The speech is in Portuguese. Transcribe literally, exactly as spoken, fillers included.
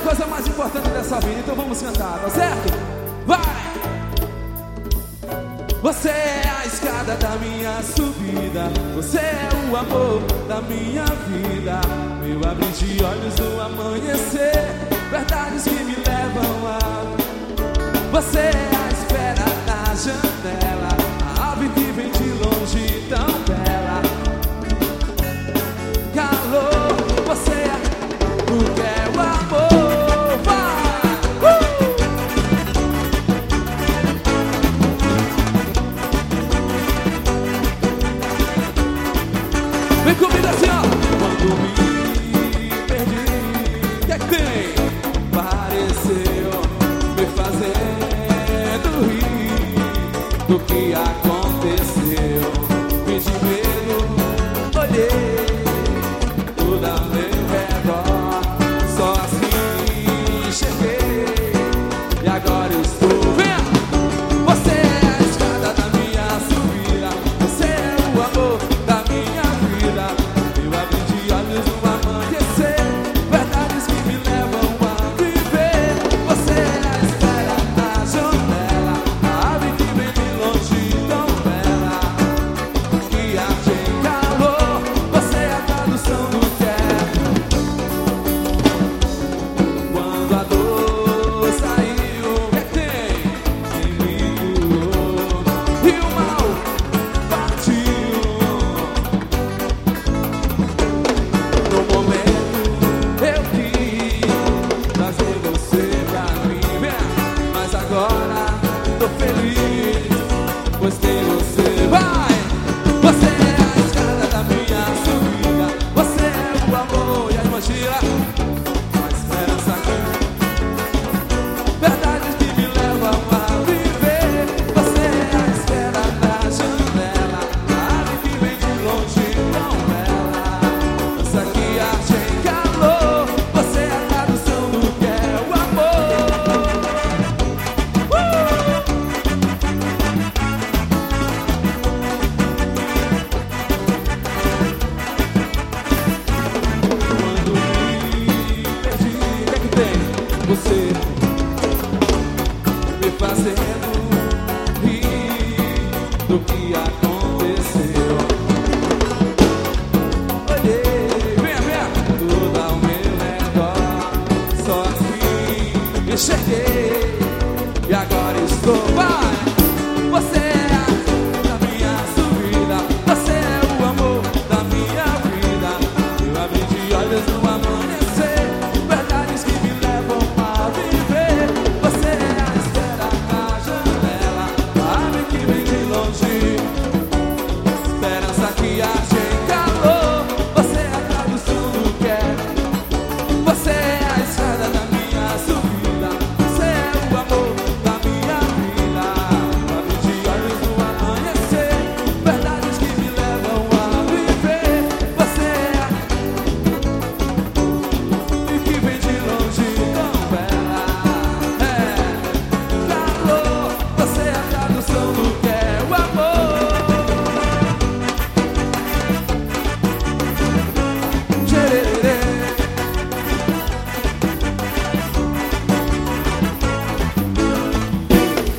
coisa mais importante dessa vida, então vamos cantar, tá certo? Vai! Você é a escada da minha subida, você é o amor da minha vida, meu abrir de olhos no amanhecer, verdades que me levam a... Você é a espera na janela, a ave que vem de longe tão bela. Calor, você é o que é o amor. Vai! Uh! Vem comigo assim, ó. Quando me perdi, o que é que tem? Pareceu me fazendo rir do que aconteceu. Fiz de medo, olhei